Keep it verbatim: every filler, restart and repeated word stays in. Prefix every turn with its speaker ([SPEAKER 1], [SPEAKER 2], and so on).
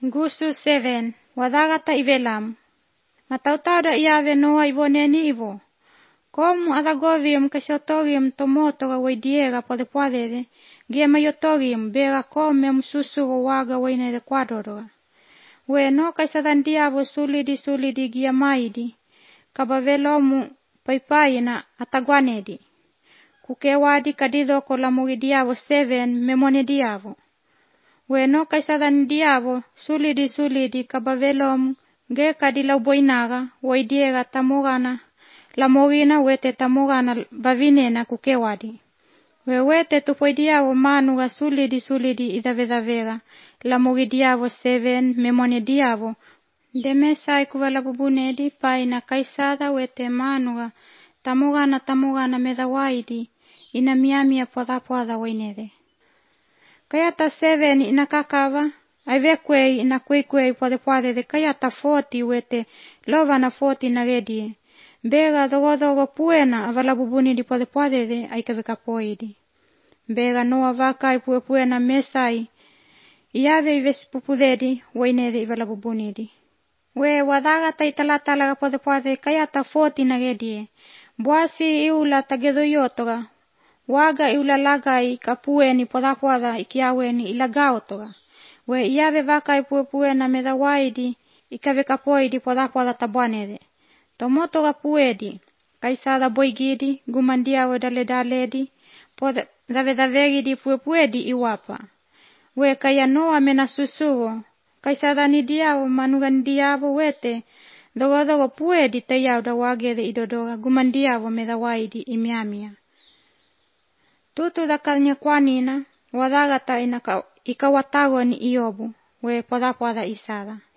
[SPEAKER 1] Ngusu seven. Wadagata ivelam. Matautauda iave noa ivoneni ivo. Komu adagovium kasiotorium tomotoga waidiega podepoadede, gia maiotorium bega come mususugo waga wainede quadoroga. We no kaisadandiavo sulidi sulidi gia maidi, kabavelomu paipaina ataguanedi. Kukewadi kadidoko lamugidiavo seven memonediavo. We no kaisadandiavo sulidi sulidi kabavelomu ge kadilauboinaga waidiega tamogana lamogina wete tamogana bavinena kukewadi. We wete tupoidiavo manuga sulidi sulidi idavedavega lamogidiavo seven memonediavo. Demesai kuvalabubunedi paina kaisada wete manuga tamogana tamogana medawaidi ina miamia poda poda wainede. Kayata seven inakakava aivekwei inakwekwei pode pode de kayata forty wete lovana forty nagedie. Bega dogo dogo puena avalabubuni di pode pode de aikavekapoidi. Bega noa vakai pue puena mesai iave ivespupudedi wainede ivalabubunidi. We wadagata italatalaga pode pode kayata forty nagedie. Buasi iula tagedoyotoga. Waga iula lagai kapueni poda poda ikiaweni ilagaotoga. We iave vakai pue puena medawaidi ikavekapoidi poda poda tabuanede. Tomotoga puedi, kaisada boigidi, gumandiavo dale daledi, poda davedavegidi pue puedi iwapa. We kaya noa mena susugo, kaisada nidiavo manugandiavo wete, dogo dogo puedi tayauda wagede idodoga gumandiavo medawaidi imiamia. Tutu dakanya kwanina, wadagata inaka ikawatago ni iobu, we poda poda isada.